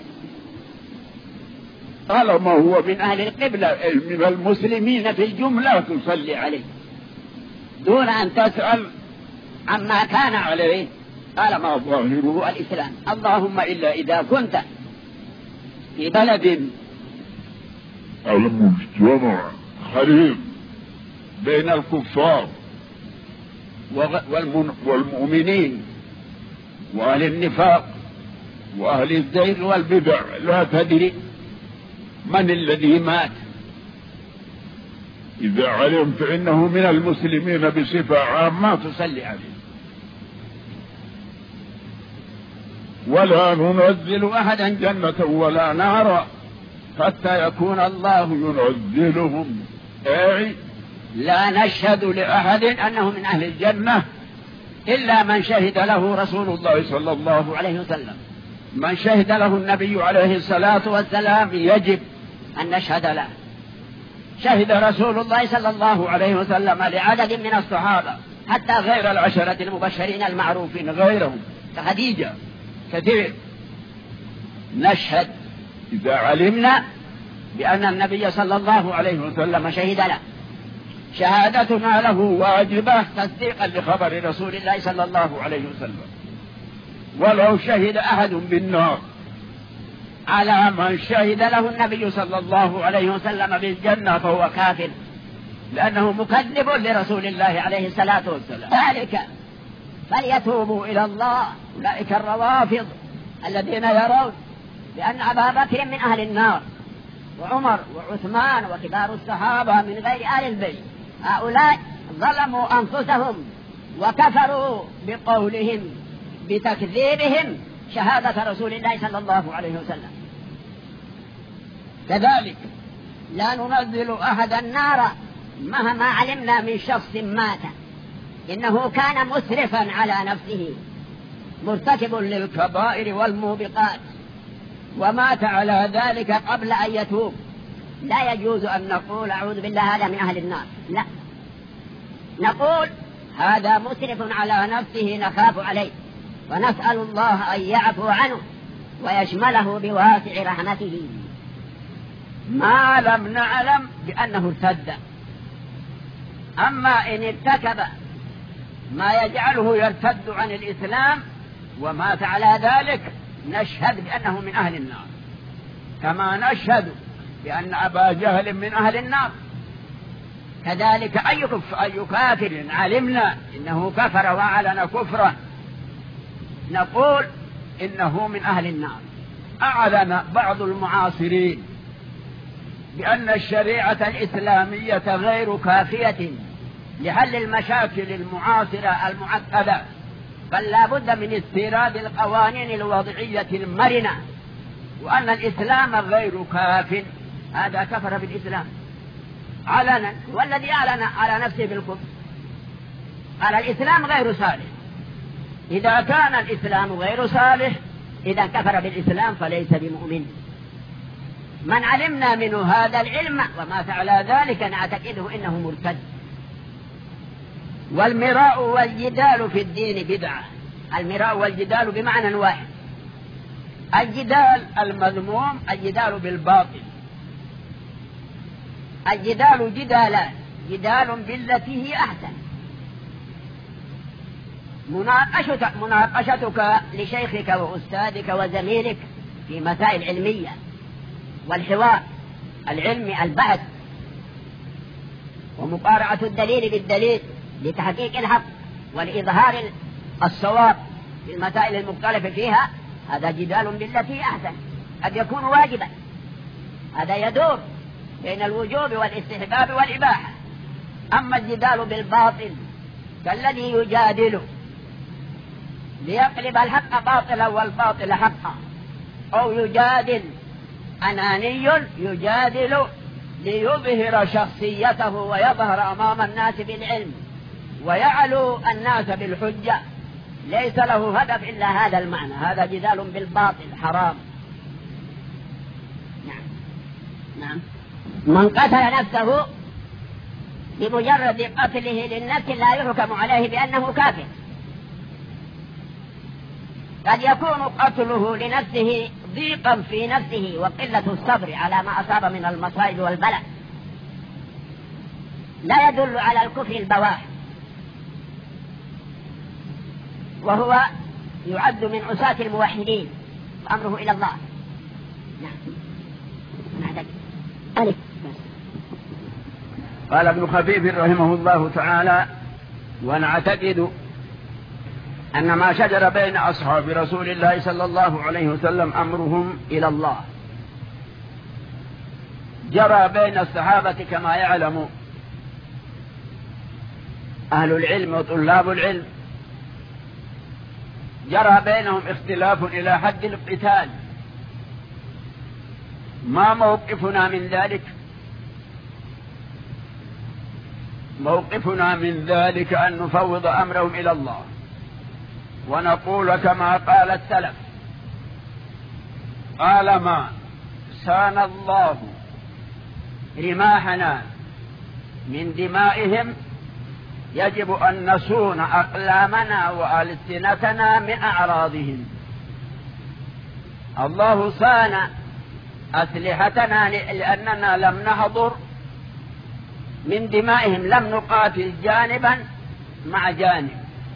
طالما هو من أهل القبلة من المسلمين في الجملة تصلي عليه، دون أن تسأل عما كان عليه، قال ما ظاهره الإسلام. اللهم إلا إذا كنت في بلد المجتمع خريب بين الكفار والمؤمنين وأهل النفاق وأهل الزيغ والبدع، لا تدري من الذي مات. إذا علمت إنه من المسلمين بصفة عامة تصلي عليه. ولا ننزل أحدا جنة ولا نارا حتى يكون الله ينزلهم، أي لا نشهد لأحد أنه من أهل الجنة إلا من شهد له رسول الله صلى الله عليه وسلم. من شهد له النبي عليه الصلاة والسلام يجب أن نشهد له. شهد رسول الله صلى الله عليه وسلم لعدد من الصحابة حتى غير العشرة المبشرين المعروفين غيرهم كخديجة كثير. نشهد إذا علمنا بأن النبي صلى الله عليه وسلم شهد له. شهادتنا له واجبة تصديقا لخبر رسول الله صلى الله عليه وسلم. ولو شهد أحد بالنار على من شهد له النبي صلى الله عليه وسلم بالجنة فهو كافر، لأنه مكذب لرسول الله عليه الصلاة والسلام. ذلك فليتوبوا إلى الله. أولئك الروافض الذين يرون بأن أبا بكر من أهل النار وعمر وعثمان وكبار الصحابة من غير آل البيت، هؤلاء ظلموا أنفسهم وكفروا بقولهم بتكذيبهم شهادة رسول الله صلى الله عليه وسلم. كذلك لا ننزل أحدا نارا مهما علمنا من شخص مات إنه كان مسرفا على نفسه مرتكب للكبائر والموبقات ومات على ذلك قبل أن يتوب، لا يجوز أن نقول أعوذ بالله هذا من أهل النار، لا، نقول هذا مسرف على نفسه نخاف عليه ونسأل الله أن يعفو عنه ويشمله بواسع رحمته ما لم نعلم بأنه ارتد. أما إن ارتكب ما يجعله يرتد عن الإسلام ومات على ذلك نشهد بأنه من أهل النار، كما نشهد بأن أبا جهل من أهل النار. كذلك أي كافر علمنا إنه كفر وأعلن كفرا نقول إنه من أهل النار. أعلن بعض المعاصرين بأن الشريعة الإسلامية غير كافية لحل المشاكل المعاصرة المعقدة، بل لا بد من استيراد القوانين الوضعية المرنة، وأن الإسلام غير كاف. هذا كفر بالإسلام علنا، والذي أعلن على نفسه بالكفر قال الإسلام غير صالح. إذا كان الإسلام غير صالح إذا كفر بالإسلام فليس بمؤمن. من علمنا منه هذا العلم ومات على ذلك نعتقده إنه مرتد. والمراء والجدال في الدين بدعة. المراء والجدال بمعنى واحد. الجدال المذموم الجدال بالباطل. الجدال جدالان، جدال بالتي هي أحسن. مناقشتك, مناقشتك لشيخك وأستاذك وزميلك في مسائل علمية، والحوار العلمي البحث ومقارعة الدليل بالدليل لتحقيق الحق والإظهار الصواب في المسائل المختلفة فيها، هذا جدال بالتي أحسن، قد يكون واجبا. هذا يدور بين الوجوب والاستحباب والإباحة. أما الجدال بالباطل كالذي يجادل ليقلب الحق باطلا والباطل حقا، أو يجادل أناني يجادل ليظهر شخصيته ويظهر أمام الناس بالعلم ويعلو الناس بالحجة، ليس له هدف إلا هذا المعنى، هذا جدال بالباطل حرام. نعم نعم. من قتل نفسه بمجرد قتله للنفس لا يحكم عليه بأنه كافر. قد يكون قتله لنفسه ضيقا في نفسه وقلة الصبر على ما أصاب من المصائب والبلاء، لا يدل على الكفر البواح، وهو يعد من عصاة الموحدين وأمره إلى الله. نعم. ألف. قال ابن خفيف رحمه الله تعالى: ونعتقد أن ما شجر بين أصحاب رسول الله صلى الله عليه وسلم أمرهم إلى الله جرى بين الصحابة كما يعلم أهل العلم وطلاب العلم، جرى بينهم اختلاف إلى حد القتال. ما موقفنا من ذلك؟ موقفنا من ذلك أن نفوض أمرهم إلى الله ونقول كما قال السلف: طالما سان الله رماحنا من دمائهم يجب أن نصون أقلامنا وألسنتنا من أعراضهم. الله صان أسلحتنا لأننا لم نحضر من دمائهم، لم نقاتل جانبا مع جانب،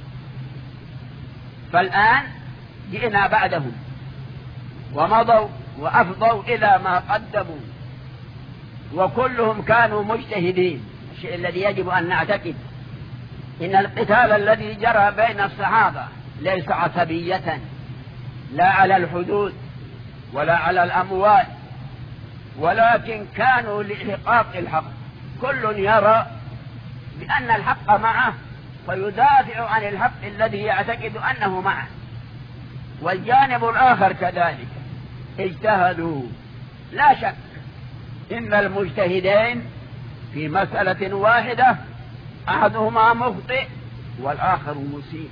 فالآن جئنا بعدهم ومضوا وأفضوا إلى ما قدموا، وكلهم كانوا مجتهدين. الشيء الذي يجب أن نعتقد إن القتال الذي جرى بين الصحابة ليس عصبية، لا على الحدود ولا على الأموال، ولكن كانوا لإحقاق الحق. كل يرى بأن الحق معه فيدافع عن الحق الذي يعتقد أنه معه، والجانب الآخر كذلك اجتهدوا. لا شك إن المجتهدين في مسألة واحدة أحدهما مخطئ والآخر مصيب،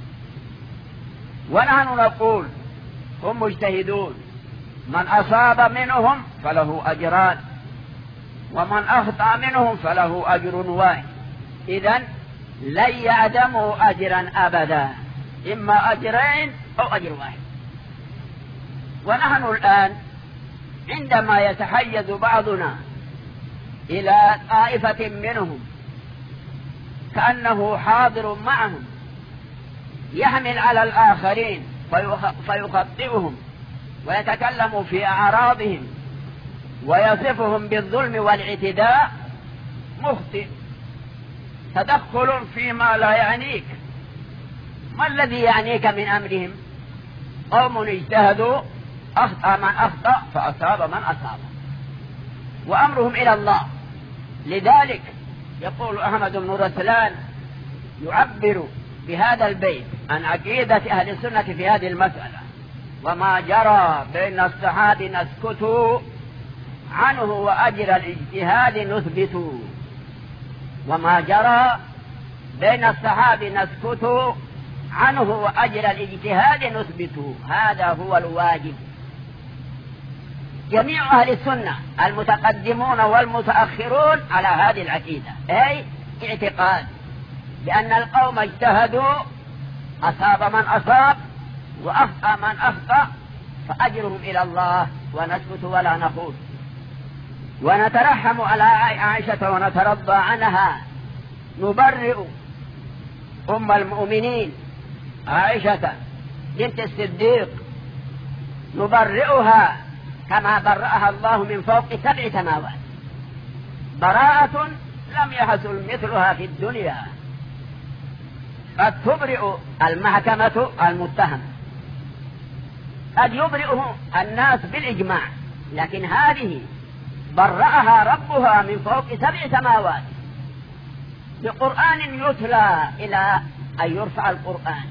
ونحن نقول هم مجتهدون، من أصاب منهم فله أجران ومن أخطأ منهم فله أجر واحد. إذن لن يعدموا أجرا أبدا، إما أجرين أو أجر واحد. ونحن الآن عندما يتحيز بعضنا إلى طائفة منهم كأنه حاضر معهم يحمل على الآخرين فيخطئهم ويتكلم في أعراضهم ويصفهم بالظلم والاعتداء، مخطئ، تدخل فيما لا يعنيك. ما الذي يعنيك من أمرهم؟ قوم اجتهدوا، أخطأ من أخطأ فأصاب من أصاب، وأمرهم إلى الله. لذلك يقول أحمد بن رسلان يعبر بهذا البيت عن عقيدة أهل السنة في هذه المسألة: وما جرى بين الصحابة نسكت عنه وأجر الاجتهاد نثبت. وما جرى بين الصحابة نسكت عنه وأجر الاجتهاد نثبت. هذا هو الواجب. جميع أهل السنة المتقدمون والمتأخرون على هذه العقيدة، أي اعتقاد بأن القوم اجتهدوا، أصاب من أصاب وأخطأ من أخطأ، فأجرهم إلى الله، ونسكت ولا نخوض. ونترحم على عائشة ونترضى عنها، نبرئ أم المؤمنين عائشة بنت الصديق، نبرئها كما برأها الله من فوق سبع سماوات، براءة لم يحصل مثلها في الدنيا. قد تبرئ المحكمة المتهم، قد يبرئه الناس بالإجماع، لكن هذه برأها ربها من فوق سبع سماوات بقرآن يتلى إلى أن يرفع القرآن.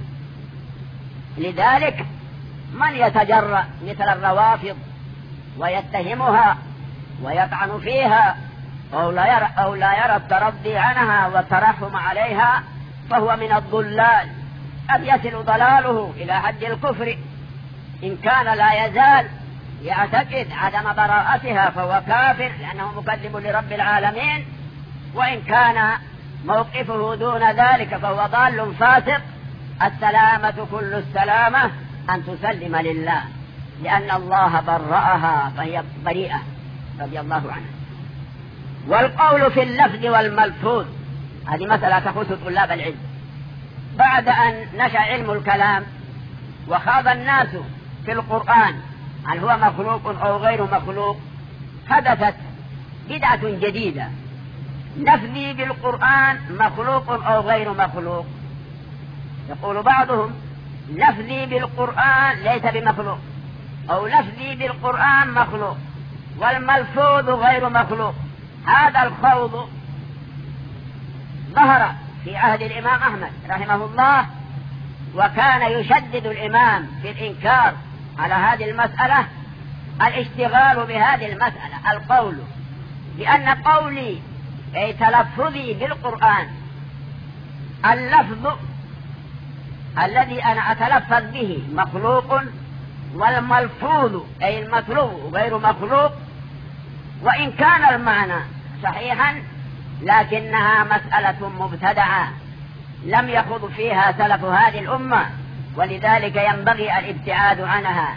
لذلك من يتجرأ مثل الروافض ويتهمها ويطعن فيها أو لا يرى, أو لا يرى الترضي عنها والترحم عليها فهو من الضلال، قد يصل ضلاله إلى حد الكفر. إن كان لا يزال يعتقد عدم براءتها فهو كافر لأنه مكذب لرب العالمين، وإن كان موقفه دون ذلك فهو ضال فاسق. السلامة كل السلامة أن تسلم لله، لأن الله برأها فهي بريئة رضي الله عنها. والقول في اللفظ والملفوظ هذه مسألة تخص طلاب العلم. بعد أن نشأ علم الكلام وخاض الناس في القرآن هل هو مخلوق أو غير مخلوق، حدثت بدعة جديدة نفذي بالقرآن مخلوق أو غير مخلوق. يقول بعضهم لفظي بالقرآن ليس بمخلوق، أو لفظي بالقرآن مخلوق والملفوظ غير مخلوق. هذا الخوض ظهر في عهد الإمام أحمد رحمه الله، وكان يشدد الإمام في الإنكار على هذه المسألة الاشتغال بهذه المسألة، القول، لأن قولي أي تلفظي بالقرآن اللفظ الذي أنا أتلفظ به مخلوق، والملفوظ أي المطلوب غير مخلوق، وإن كان المعنى صحيحا لكنها مسألة مبتدعة لم يخض فيها سلف هذه الأمة، ولذلك ينبغي الابتعاد عنها.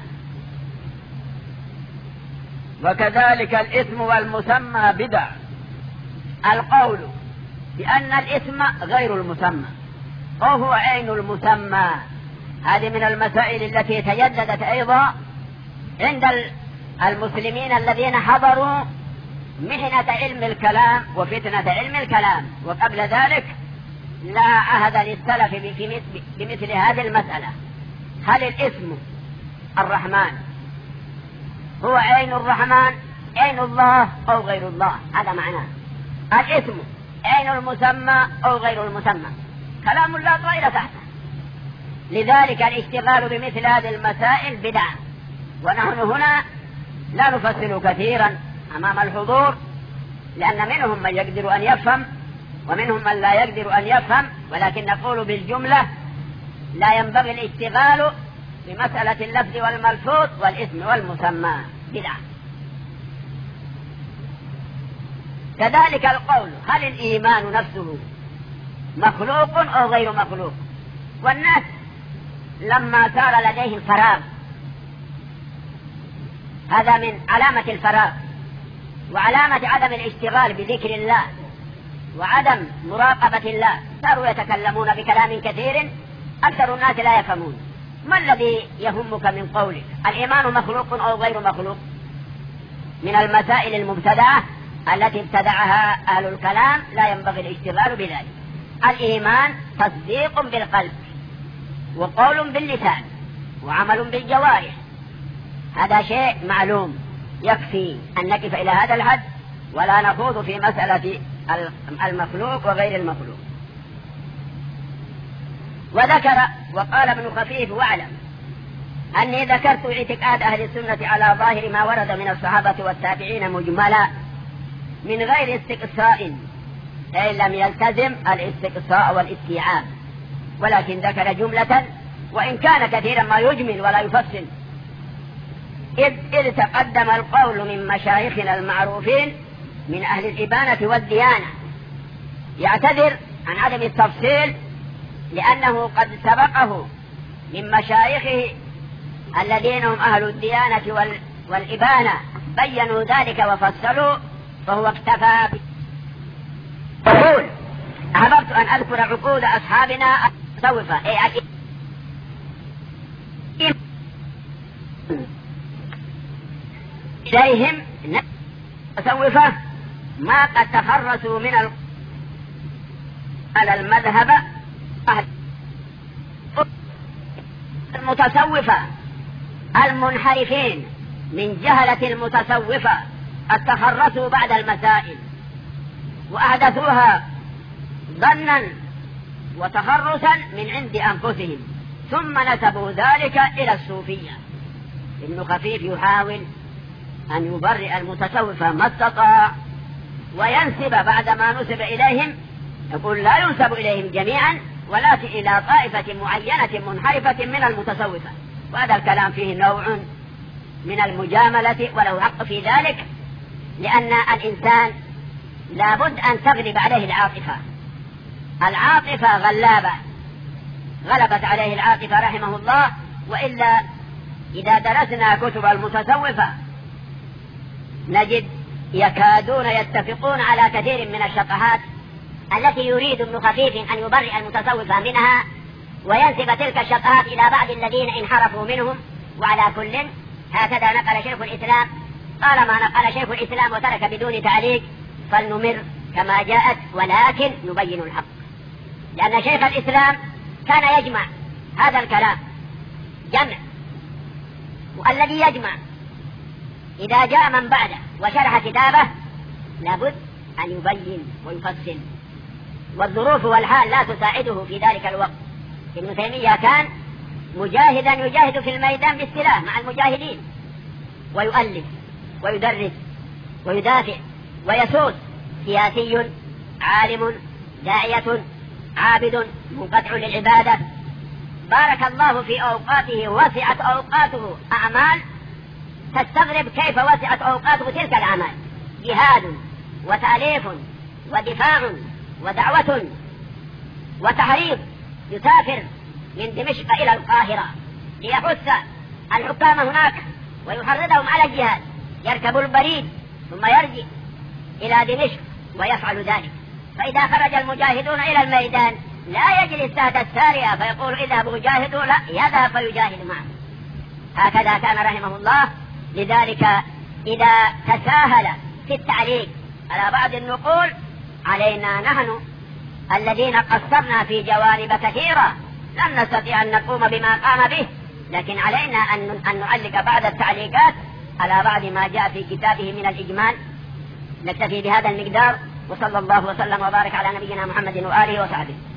وكذلك الإثم والمسمى بدع، القول بأن الإثم غير المسمى وهو عين المسمى، هذه من المسائل التي تجددت أيضا عند المسلمين الذين حضروا محنة علم الكلام وفتنة علم الكلام. وقبل ذلك لا عهد للسلف بمثل هذه المسألة. هل الاسم الرحمن هو عين الرحمن، عين الله أو غير الله؟ هذا معناه. الاسم عين المسمى أو غير المسمى؟ كلام لا طائل تحته. لذلك الاشتغال بمثل هذه المسائل بدعة، ونحن هنا لا نفصل كثيرا أمام الحضور، لأن منهم من يقدر أن يفهم ومنهم من لا يقدر أن يفهم، ولكن نقول بالجملة لا ينبغي الاشتغال بمسألة اللفظ والملفوظ والاسم والمسمى، بدعة. كذلك القول هل الإيمان نفسه مخلوق أو غير مخلوق؟ والناس لما صار لديهم فراغ، هذا من علامة الفراغ وعلامة عدم الاشتغال بذكر الله وعدم مراقبة الله، صاروا يتكلمون بكلام كثير أكثر الناس لا يفهمون. ما الذي يهمك من قولك الإيمان مخلوق أو غير مخلوق؟ من المسائل المبتدعة التي ابتدعها أهل الكلام لا ينبغي الاشتغال بذلك. الإيمان تصديق بالقلب وقول باللسان وعمل بالجوارح، هذا شيء معلوم، يكفي أن نقف إلى هذا الحد ولا نخوض في مسألة المخلوق وغير المخلوق. وذكر وقال ابن خفيف واعلم أني ذكرت اعتقاد أهل السنة على ظاهر ما ورد من الصحابة والتابعين مجملا من غير استقصاء، أي لم يلتزم الاستقصاء والاستيعاب، ولكن ذكر جملة وإن كان كثيرا ما يجمل ولا يفصل. إذ, إذ تقدم القول من مشايخنا المعروفين من أهل الإبانة والديانة، يعتذر عن عدم التفصيل لأنه قد سبقه من مشايخه الذين هم أهل الديانة والإبانة بيّنوا ذلك وفصلوا، فهو اكتفى. أقول أحببت أن أذكر عقود أصحابنا المتصوفة إليهم المتصوفة ما قد تخرسوا من على المذهب المتصوفة المنحرفين من جهلة المتصوفة قد تخرسوا بعد المسائل وأحدثوها ظنا وتخرسا من عند أنفسهم، ثم نسبوا ذلك إلى الصوفية. ابن خفيف يحاول أن يبرئ المتصوفة ما استطاع وينسب بعد ما نسب إليهم، يقول لا ينسب إليهم جميعا ولكن إلى طائفة معينة منحرفة من المتصوفة، وهذا الكلام فيه نوع من المجاملة وله حق في ذلك، لأن الإنسان لابد أن تغلب عليه العاطفة. العاطفة غلابة، غلبت عليه العاطفة رحمه الله، وإلا إذا درسنا كتب المتصوفة نجد يكادون يتفقون على كثير من الشطحات التي يريد ابن خفيف أن يبرئ المتصوفة منها وينسب تلك الشبهات إلى بعض الذين انحرفوا منهم. وعلى كل هكذا نقل شيخ الإسلام. طالما نقل شيخ الإسلام وترك بدون تعليق فلنمر كما جاءت، ولكن نبين الحق، لأن شيخ الإسلام كان يجمع هذا الكلام جمع، والذي يجمع إذا جاء من بعده وشرح كتابه لابد أن يبين ويفصل، والظروف والحال لا تساعده في ذلك الوقت. ابن تيمية كان مجاهدا يجاهد في الميدان بالسلاح مع المجاهدين، ويؤلف ويدرس ويدافع ويسوس، سياسي عالم داعية عابد منقطع للعبادة، بارك الله في أوقاته، وسعت أوقاته أعمال تستغرب كيف وسعت أوقاته تلك الأعمال، جهاد وتأليف ودفاع ودعوة وتحريض، يسافر من دمشق إلى القاهرة ليحث الحكام هناك ويحرضهم على الجهاد، يركب البريد ثم يرجع إلى دمشق ويفعل ذلك. فإذا خرج المجاهدون إلى الميدان لا يجلس تحت السارية فيقول اذهبوا جاهدوا، لا، يذهب فيجاهد معه. هكذا كان رحمه الله. لذلك إذا تساهل في التعليق على بعض النقول علينا نحن الذين قصرنا في جوانب كثيرة لن نستطيع أن نقوم بما قام به، لكن علينا أن نعلق بعض التعليقات على بعض ما جاء في كتابه من الإجمال. نكتفي بهذا المقدار، وصلى الله وسلم وبارك على نبينا محمد وآله وصحبه.